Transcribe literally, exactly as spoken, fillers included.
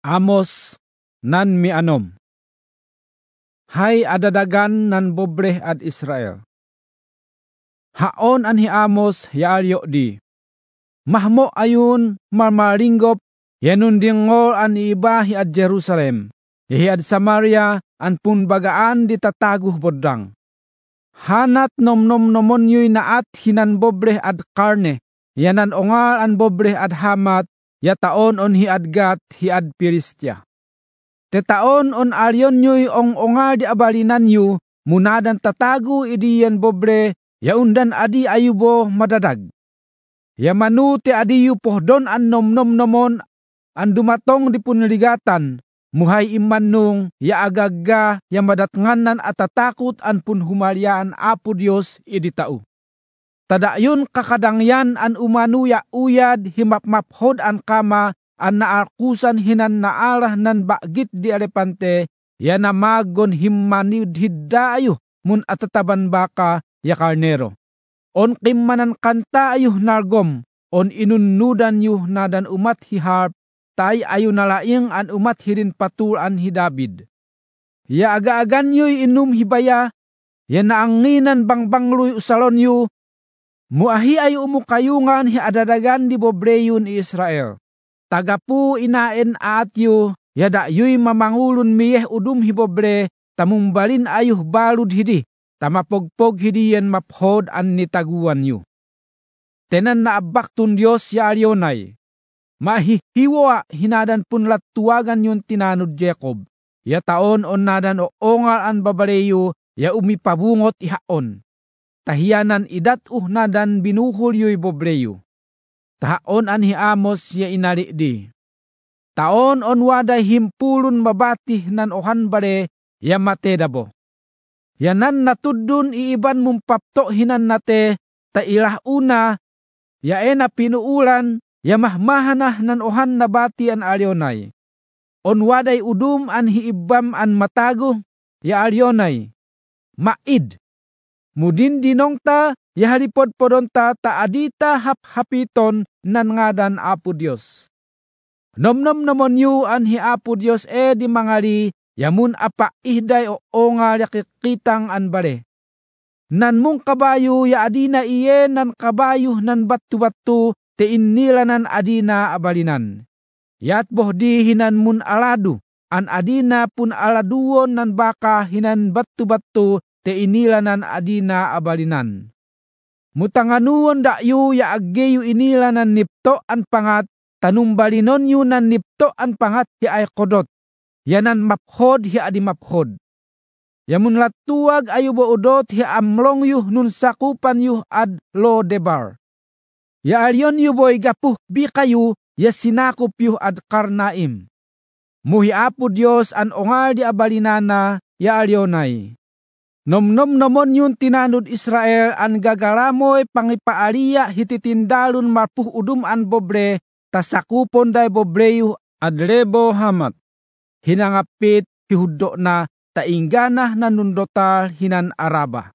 Amos nan mianom. Hay adadagan nan bobre ad Israel. Haon an hi Amos yaalyo di. Mahmo ayun marmaringgop yanun dingol an iba hi ad Jerusalem. Hi ad Samaria an punbagaan di tataguh bodang. Hanat nom nom nomon yoy naat hinan bobre ad karne. Yanan ongal an bobre ad Hamat. Ya taon on hi ad Gat hi ad Pilistia. Te taon on aryon nyo'y ong ongal di abalinan yu, munadan tatago idiyan bobre, ya undan adi ayubo madadag. Ya manu te adi yu pohdon an nom nom nomon, an dumatong di punligatan, muhay imanung ya agaga ya madatnganan at tatakot an punhumalyaan Apo Dios idi tao. Tadayon kakadangyan an umanu ya uyad himapmaphod an kama an naarkusan hinan naarah nan bagit di alepante ya namagon himmanid hiddayo mun atataban baka ya karnero. On kimmanan kanta ayuh nargom, on inunudan yuh nadan umat hiharp, tay ayu nalaing an umat hirin patulan hi David. Ya aga-agan yu'y inum hibaya, ya naanginan bangbangloy usalon yu, muahi ay umukayungan hi adadagan di bobreyon i Israel. Tagapu inaen at yu, yada yu'y mamangulun miyeh udum hi bobre, tamumbalin ayuh balud hidi, tamapogpog hidiyan maphod an nitaguan yu. Tenan na abaktun Diyos ya aryonay, mahihiwa hinadan punlat tuwagan yun tinanud Jacob, ya taon on nadan o ongal an babareyo, ya umipabungot ihaon. Tahiyanan idat uh nadan binuhol yo'y bobreyo. Taon an hi Amos ya inali di. Taon on waday himpulun mabatih nan ohan bare ya matedabo. Yanan natudun iiban mumpapto hinan nate ta ilah una ya ena pinuulan ya mahmahanah nan ohan nabati an aryonay. On waday udum an hiibam an matago ya aryonay. Maid. Mudin dinong ta, yahalipod podon ta, ta adita hap-hapiton nan ngadan Apo Dios. Nom-nom namon yu an hi Apo Dios e di mangali, yamun apa ihday o onga yakikitang an bare. Nan mung kabayo ya adina iye nan kabayo nan batu-batu, te inila nan adina abalinan. Yat bohdi hinan mun aladu, an adina pun aladuon nan baka hinan batu-batu, te inilanan adina abalinan. Mutanganuon da yu ya aggeyu inilanan nipto an pangat, tanumbalinon yu nan nipto an pangat hi ay kodot, yanan maphod hi adi maphod. Yamun latuag ayu boodot hi amlong yu nun sakupan yu ad lo debar. Ya aryon yu boy gapuh bikayu, ya sinakup yu ad karnaim. Muhi Apo Dios an ongal di abalinana, ya aryonay. Nom-nom namon yun tinanud Israel an gagaramoy pangipaaliya hititindalun marpuh udum an bobre tasakupon day bobreyu adlebo Hamat. Hinangapit hihuddo na taingganah nanundotal hinan Araba.